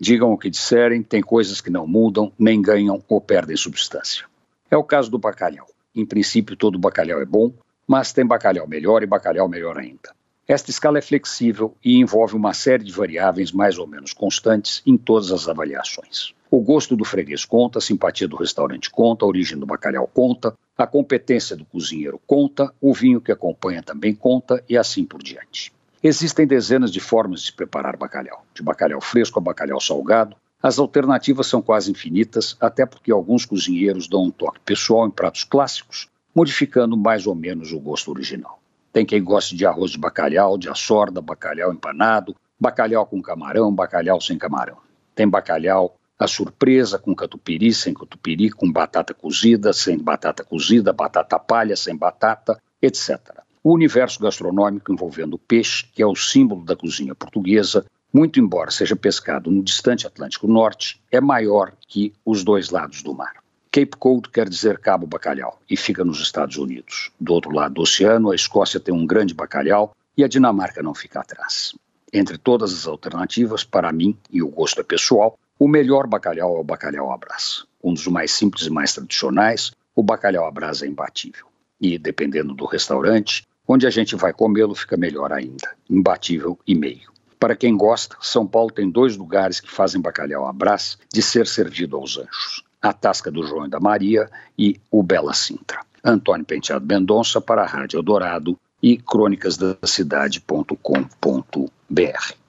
Digam o que disserem, tem coisas que não mudam, nem ganham ou perdem substância. É o caso do bacalhau. Em princípio, todo bacalhau é bom, mas tem bacalhau melhor e bacalhau melhor ainda. Esta escala é flexível e envolve uma série de variáveis mais ou menos constantes em todas as avaliações. O gosto do freguês conta, a simpatia do restaurante conta, a origem do bacalhau conta, a competência do cozinheiro conta, o vinho que acompanha também conta e assim por diante. Existem dezenas de formas de se preparar bacalhau, de bacalhau fresco a bacalhau salgado. As alternativas são quase infinitas, até porque alguns cozinheiros dão um toque pessoal em pratos clássicos, modificando mais ou menos o gosto original. Tem quem goste de arroz de bacalhau, de assorda, bacalhau empanado, bacalhau com camarão, bacalhau sem camarão. Tem bacalhau à surpresa, com catupiry, sem catupiry, com batata cozida, sem batata cozida, batata palha, sem batata, etc. O universo gastronômico envolvendo o peixe, que é o símbolo da cozinha portuguesa, muito embora seja pescado no distante Atlântico Norte, é maior que os dois lados do mar. Cape Cod quer dizer Cabo Bacalhau e fica nos Estados Unidos. Do outro lado do oceano, a Escócia tem um grande bacalhau e a Dinamarca não fica atrás. Entre todas as alternativas, para mim, e o gosto é pessoal, o melhor bacalhau é o bacalhau à brás. Um dos mais simples e mais tradicionais, o bacalhau à brás é imbatível. E, dependendo do restaurante, onde a gente vai comê-lo fica melhor ainda, imbatível e meio. Para quem gosta, São Paulo tem 2 lugares que fazem bacalhau à brás de ser servido aos anjos. A Tasca do João e da Maria e o Bela Sintra. Antônio Penteado Mendonça para a Rádio Eldorado e crônicasdacidade.com.br.